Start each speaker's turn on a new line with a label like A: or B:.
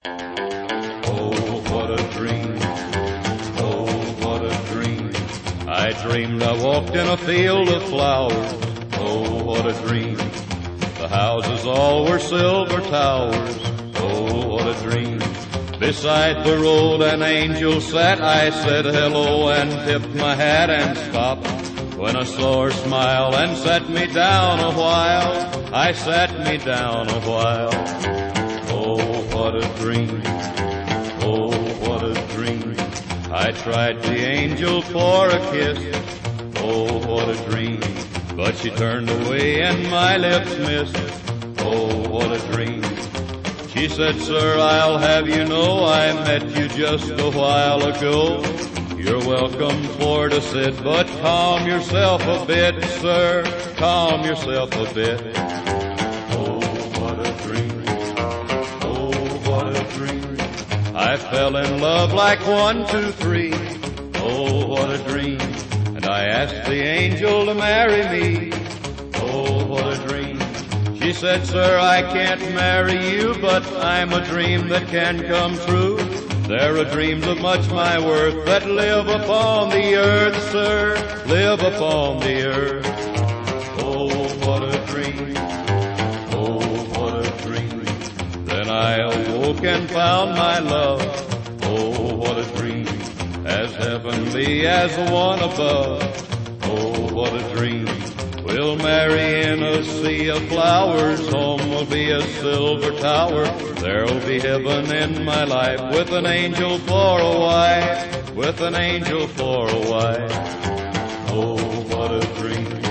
A: Oh, what a dream. Oh, what a dream. I dreamed I walked in a field of flowers. Oh, what a dream. The houses all were silver towers. Oh, what a dream. Beside the road an angel sat. I said hello and tipped my hat and stopped when I saw her smile and sat me down a while. I sat me down a while. Oh, what a dream. Oh, what a dream. I tried the angel for a kiss. Oh, what a dream. But she turned away and my lips missed. Oh, what a dream. She said, sir, I'll have you know I met you just a while ago. You're welcome for to sit, but calm yourself a bit, sir. Calm yourself a bit. Oh, what a dream. Oh, what a dream. I fell in love like 1, 2, 3. Oh, what a dream. And I asked the angel to marry me. Oh, what a dream. She said, sir, I can't marry you, but I'm a dream that can come true. There are dreams of much my worth that live upon the earth, sir, live upon the earth. Oh, what a dream. Oh, what a dream. Then I awoke and found my love. Oh, what a dream. As heavenly as the one above. Oh, what a dream. We'll marry in a sea of flowers. Home will be a silver tower. There'll be heaven in my life with an angel for a wife. With an angel for a wife. Oh, what a dream.